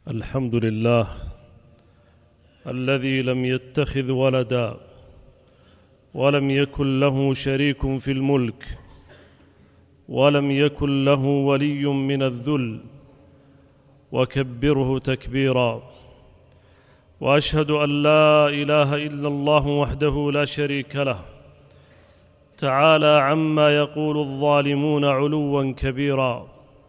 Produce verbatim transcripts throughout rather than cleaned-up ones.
الحمد لله الذي لم يتخذ ولدا ولم يكن له شريك في الملك ولم يكن له ولي من الذل وكبره تكبيرا. وأشهد أن لا إله إلا الله وحده لا شريك له تعالى عما يقول الظالمون علوا كبيرا.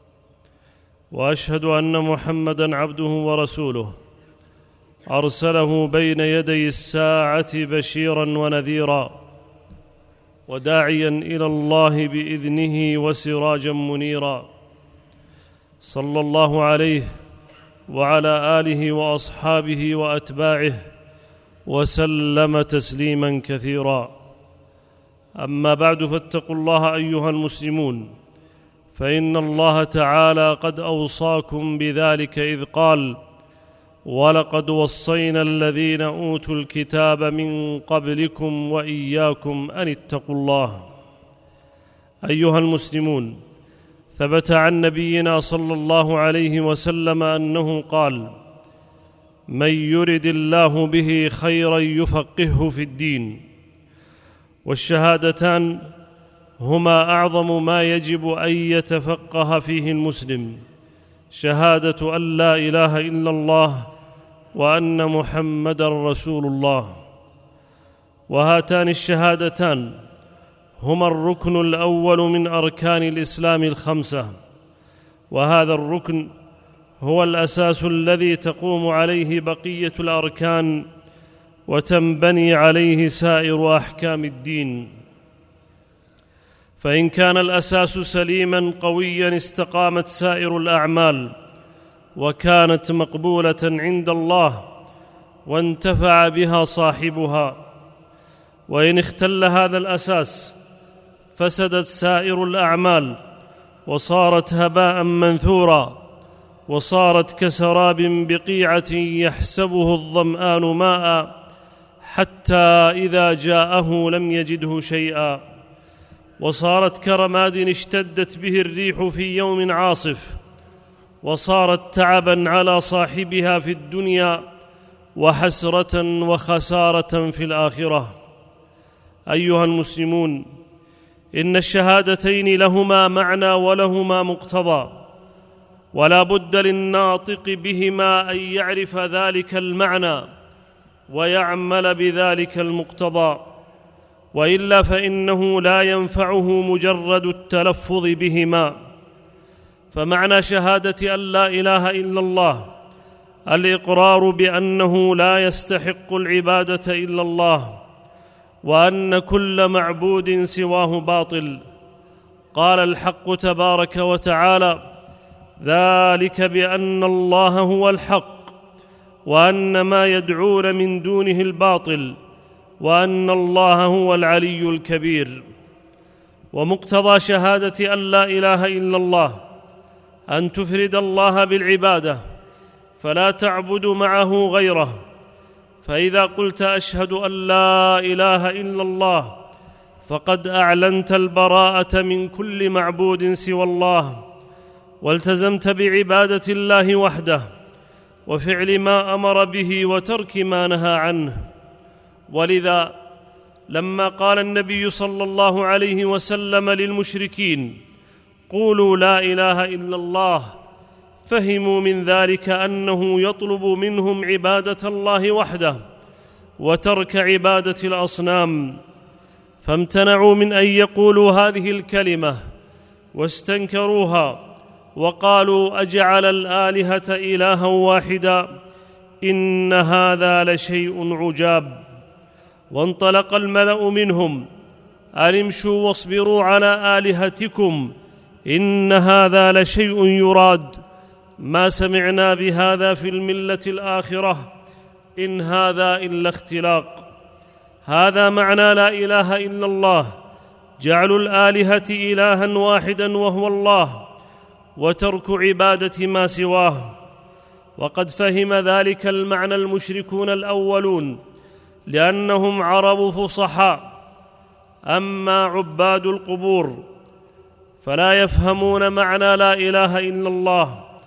وأشهد أن محمدًا عبده ورسوله أرسله بين يدي الساعة بشيرا ونذيرا وداعيا إلى الله بإذنه وسراجا منيرا، صلى الله عليه وعلى آله وأصحابه وأتباعه وسلم تسليما كثيرا. أما بعد، فاتقوا الله أيها المسلمون، فإن الله تعالى قد أوصاكم بذلك إذ قال: ولقد وصينا الذين أوتوا الكتاب من قبلكم وإياكم أن اتقوا الله. أيها المسلمون، ثبت عن نبينا صلى الله عليه وسلم أنه قال: من يرد الله به خيرا يفقهه في الدين. والشهادتان هما أعظم ما يجب أن يتفقه فيه المسلم: شهادة أن لا إله إلا الله وأن محمدًا رسول الله. وهاتان الشهادتان هما الركن الأول من أركان الإسلام الخمسة، وهذا الركن هو الأساس الذي تقوم عليه بقية الأركان وتنبني عليه سائر أحكام الدين. فإن كان الأساس سليماً قوياً استقامت سائر الأعمال وكانت مقبولة عند الله وانتفع بها صاحبها. وإن اختل هذا الأساس فسدت سائر الأعمال وصارت هباء منثورا، وصارت كسراب بقيعة يحسبه الظمآن ماء حتى إذا جاءه لم يجده شيئا، وصارت كرماد اشتدت به الريح في يوم عاصف، وصارت تعبا على صاحبها في الدنيا وحسرة وخسارة في الآخرة. أيها المسلمون، إن الشهادتين لهما معنى ولهما مقتضى، ولا بد للناطق بهما أن يعرف ذلك المعنى ويعمل بذلك المقتضى، وإلا فإنه لا ينفعه مجرد التلفظ بهما. فمعنى شهادة أن لا إله إلا الله الإقرار بأنه لا يستحق العبادة إلا الله، وأن كل معبود سواه باطل. قال الحق تبارك وتعالى: ذلك بأن الله هو الحق وأن ما يدعون من دونه الباطل وأن الله هو العلي الكبير. ومقتضى شهادة أن لا إله إلا الله أن تفرد الله بالعبادة فلا تعبد معه غيره. فإذا قلت أشهد أن لا إله إلا الله فقد أعلنت البراءة من كل معبود سوى الله، والتزمت بعبادة الله وحده وفعل ما أمر به وترك ما نهى عنه. ولذا لما قال النبي صلى الله عليه وسلم للمشركين: قولوا لا إله إلا الله، فهموا من ذلك أنه يطلب منهم عبادة الله وحده وترك عبادة الأصنام، فامتنعوا من أن يقولوا هذه الكلمة واستنكروها وقالوا: أجعل الآلهة إلها واحدا إن هذا لشيء عجاب. وانطلق الملأ منهم: أن امشوا واصبروا على آلهتكم إن هذا لشيء يراد، ما سمعنا بهذا في الملة الآخرة إن هذا إلا اختلاق. هذا معنى لا إله إلا الله: جعل الآلهة إلها واحدا وهو الله، وترك عبادة ما سواه. وقد فهم ذلك المعنى المشركون الأولون لأنهم عرب فصحاء. أما عباد القبور فلا يفهمون معنى لا إله إلا الله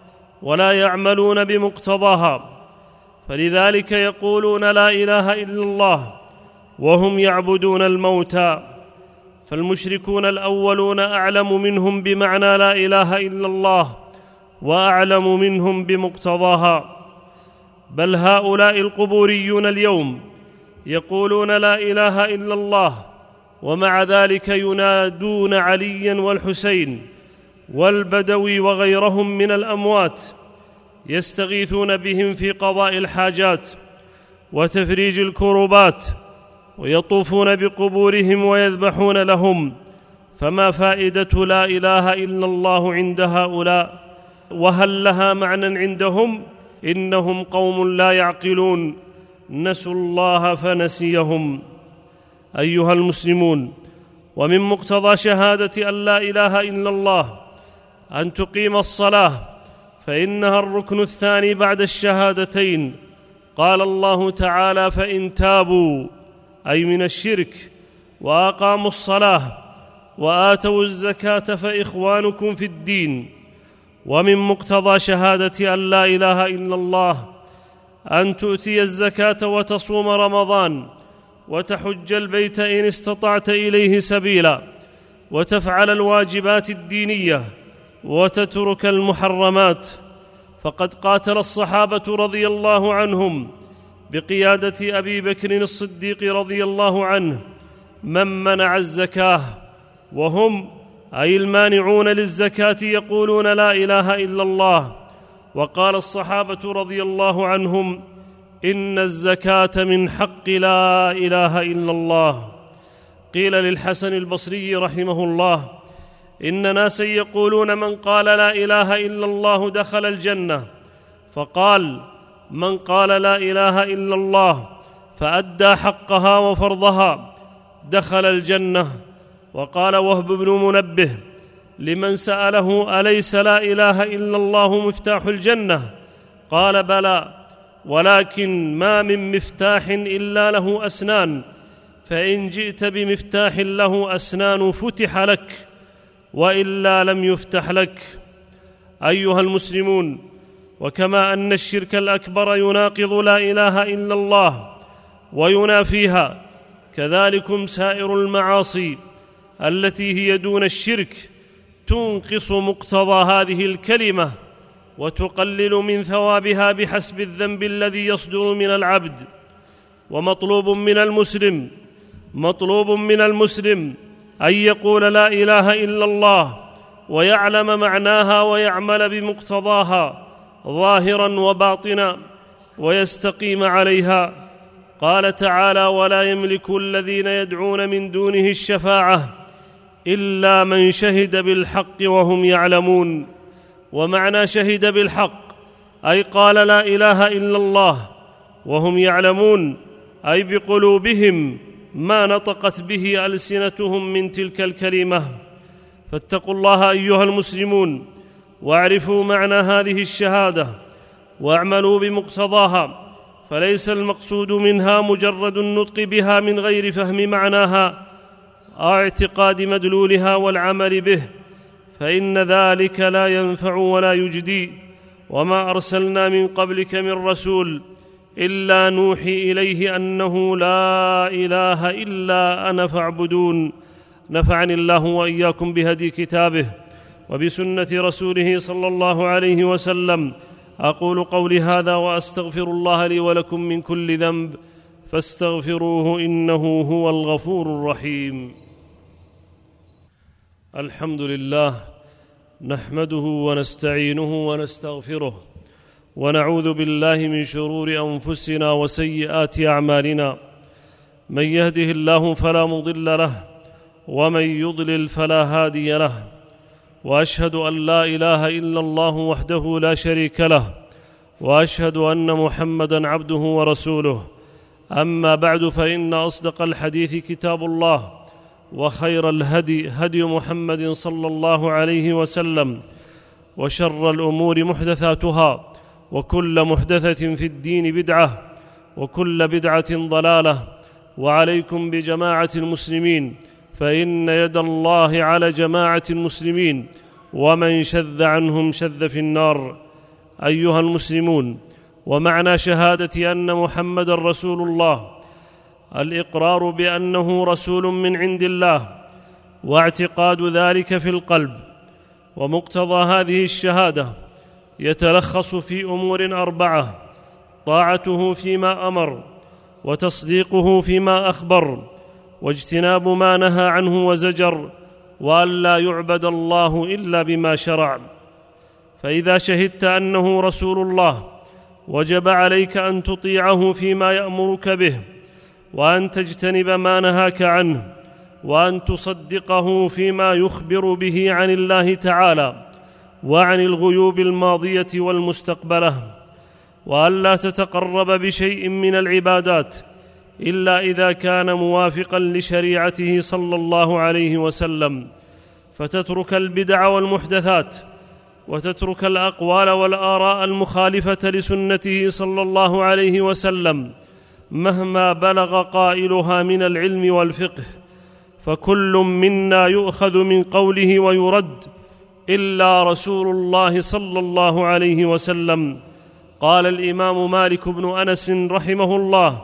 ولا يعملون بمقتضاها، فلذلك يقولون لا إله إلا الله وهم يعبدون الموتى. فالمشركون الأولون أعلم منهم بمعنى لا إله إلا الله وأعلم منهم بمقتضاها. بل هؤلاء القبوريون اليوم يقولون لا إله إلا الله ومع ذلك ينادون عليا والحسين والبدوي وغيرهم من الأموات، يستغيثون بهم في قضاء الحاجات وتفريج الكربات، ويطوفون بقبورهم ويذبحون لهم. فما فائدة لا إله إلا الله عند هؤلاء؟ وهل لها معنى عندهم؟ إنهم قوم لا يعقلون، نسوا الله فنسيهم. أيها المسلمون، ومن مقتضى شهادة أن لا إله إلا الله أن تقيم الصلاة، فإنها الركن الثاني بعد الشهادتين. قال الله تعالى: فإن تابوا، أي من الشرك، وأقاموا الصلاة وآتوا الزكاة فإخوانكم في الدين. ومن مقتضى شهادة أن لا إله إلا الله أن تؤتي الزكاة وتصوم رمضان وتحج البيت إن استطعت إليه سبيلا، وتفعل الواجبات الدينية وتترك المحرمات. فقد قاتل الصحابة رضي الله عنهم بقيادة أبي بكر الصديق رضي الله عنه من منع الزكاة، وهم أي المانعون للزكاة يقولون لا إله إلا الله. وقال الصحابة رضي الله عنهم: إن الزكاة من حق لا إله إلا الله. قيل للحسن البصري رحمه الله: إن ناسا يقولون من قال لا إله إلا الله دخل الجنة، فقال: من قال لا إله إلا الله فأدى حقها وفرضها دخل الجنة. وقال وهب بن منبه لمن سأله: أليس لا إله إلا الله مفتاح الجنة؟ قال: بلى، ولكن ما من مفتاح إلا له أسنان، فإن جئت بمفتاح له أسنان فتح لك، وإلا لم يفتح لك. أيها المسلمون، وكما أن الشرك الأكبر يناقض لا إله إلا الله وينافيها، كذلكم سائر المعاصي التي هي دون الشرك تنقص مقتضى هذه الكلمة وتقلل من ثوابها بحسب الذنب الذي يصدر من العبد. ومطلوب من المسلم مطلوب من المسلم أن يقول لا إله إلا الله ويعلم معناها ويعمل بمقتضاها ظاهرا وباطنا ويستقيم عليها. قال تعالى: ولا يملك الذين يدعون من دونه الشفاعة إلا من شهد بالحق وهم يعلمون. ومعنى شهد بالحق أي قال لا إله إلا الله وهم يعلمون، أي بقلوبهم ما نطقت به ألسنتهم من تلك الكلمة. فاتقوا الله أيها المسلمون، واعرفوا معنى هذه الشهادة واعملوا بمقتضاها، فليس المقصود منها مجرد النطق بها من غير فهم معناها أو اعتقاد مدلولها والعمل به، فإن ذلك لا ينفع ولا يجدي. وما أرسلنا من قبلك من رسول إلا نوحي إليه أنه لا إله إلا أنا فاعبدون. نفعني الله وإياكم بهدي كتابه وبسنة رسوله صلى الله عليه وسلم. أقول قولي هذا وأستغفر الله لي ولكم من كل ذنب، فاستغفروه إنه هو الغفور الرحيم. الحمد لله، نحمده ونستعينه ونستغفره، ونعوذ بالله من شرور أنفسنا وسيئات أعمالنا. من يهده الله فلا مضل له، ومن يضلل فلا هادي له. وأشهد أن لا إله إلا الله وحده لا شريك له، وأشهد أن محمدًا عبده ورسوله. أما بعد، فإن أصدق الحديث كتاب الله، وخير الهدي هدي محمد صلى الله عليه وسلم، وشر الأمور محدثاتها، وكل محدثة في الدين بدعة، وكل بدعة ضلالة. وعليكم بجماعة المسلمين، فإن يد الله على جماعة المسلمين، ومن شذ عنهم شذ في النار. أيها المسلمون، ومعنى شهادة أن محمدًا رسول الله الإقرار بأنه رسول من عند الله واعتقاد ذلك في القلب. ومقتضى هذه الشهادة يتلخص في أمور أربعة: طاعته فيما أمر، وتصديقه فيما أخبر، واجتناب ما نهى عنه وزجر، وأن لا يعبد الله إلا بما شرع. فإذا شهدت أنه رسول الله وجب عليك أن تطيعه فيما يأمرك به، وأن تجتنب ما نهاك عنه، وأن تصدقه فيما يخبر به عن الله تعالى وعن الغيوب الماضية والمستقبلة، وأن لا تتقرب بشيء من العبادات إلا إذا كان موافقا لشريعته صلى الله عليه وسلم، فتترك البدع والمحدثات، وتترك الأقوال والآراء المخالفة لسنته صلى الله عليه وسلم مهما بلغ قائلها من العلم والفقه، فكل منا يؤخذ من قوله ويرد إلا رسول الله صلى الله عليه وسلم. قال الإمام مالك بن أنس رحمه الله: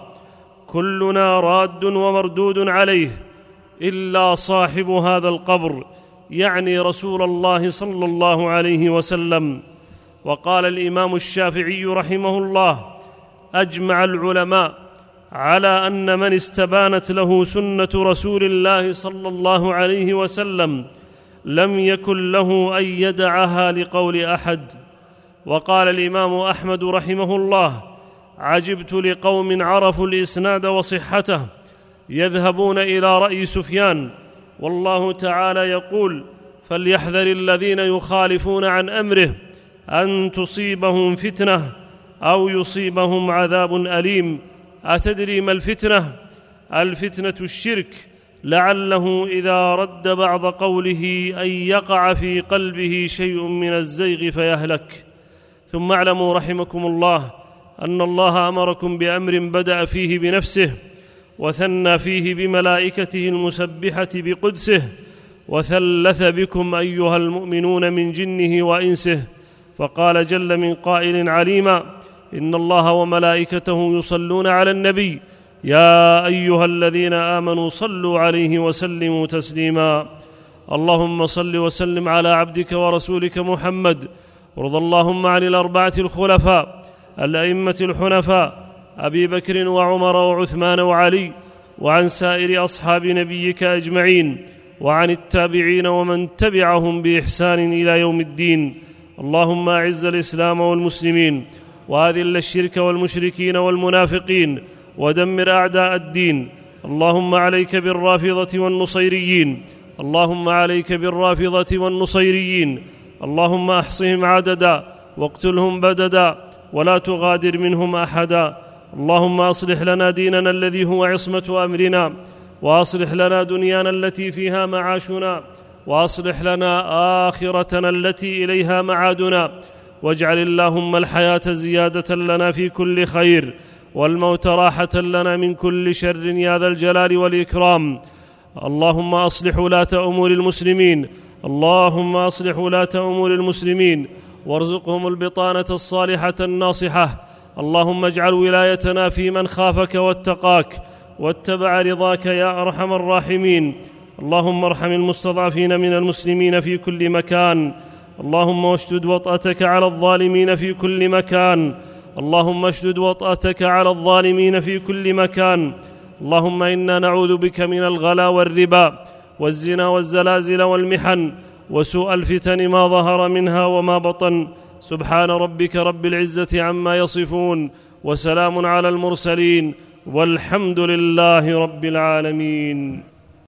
كلنا راد ومردود عليه إلا صاحب هذا القبر، يعني رسول الله صلى الله عليه وسلم. وقال الإمام الشافعي رحمه الله: أجمع العلماء على أن من استبانت له سنة رسول الله صلى الله عليه وسلم لم يكن له أن يدعها لقول أحد. وقال الإمام أحمد رحمه الله: عجبت لقوم عرفوا الإسناد وصحته يذهبون إلى رأي سفيان، والله تعالى يقول: فليحذر الذين يخالفون عن أمره أن تصيبهم فتنة أو يصيبهم عذاب أليم. أتدري ما الفتنة؟ الفتنة الشرك، لعله إذا رد بعض قوله أن يقع في قلبه شيء من الزيغ فيهلك. ثم اعلموا رحمكم الله أن الله أمركم بأمر بدأ فيه بنفسه، وثنى فيه بملائكته المسبحة بقدسه، وثلث بكم أيها المؤمنون من جنه وإنسه، فقال جل من قائل عليما: إن الله وملائكته يصلون على النبي يا أيها الذين آمنوا صلوا عليه وسلموا تسليما. اللهم صل وسلم على عبدك ورسولك محمد، وارض اللهم عن الأربعة الخلفاء الأئمة الحنفاء أبي بكر وعمر وعثمان وعلي، وعن سائر أصحاب نبيك أجمعين، وعن التابعين ومن تبعهم بإحسان إلى يوم الدين. اللهم أعز الإسلام والمسلمين، وأذل الشرك والمشركين والمنافقين، ودمر أعداء الدين. اللهم عليك بالرافضة والنصيريين، اللهم عليك بالرافضة والنصيريين، اللهم أحصهم عددا واقتلهم بددا ولا تغادر منهم أحدا. اللهم أصلح لنا ديننا الذي هو عصمة أمرنا، وأصلح لنا دنيانا التي فيها معاشنا، وأصلح لنا آخرتنا التي إليها معادنا، واجعل اللهم الحياة زيادة لنا في كل خير، والموت راحة لنا من كل شر يا ذا الجلال والإكرام. اللهم أصلح ولاة أمور المسلمين، اللهم أصلح ولاة أمور المسلمين، وارزقهم البطانة الصالحة الناصحة. اللهم اجعل ولايتنا في من خافك واتقاك واتبع رضاك يا أرحم الراحمين. اللهم ارحم المستضعفين من المسلمين في كل مكان، اللهم اشدد وطأتك على الظالمين في كل مكان، اللهم اشدد وطأتك على الظالمين في كل مكان. اللهم إنا نعوذ بك من الغلا والربا والزنا والزلازل والمحن وسوء الفتن ما ظهر منها وما بطن. سبحان ربك رب العزة عما يصفون، وسلام على المرسلين، والحمد لله رب العالمين.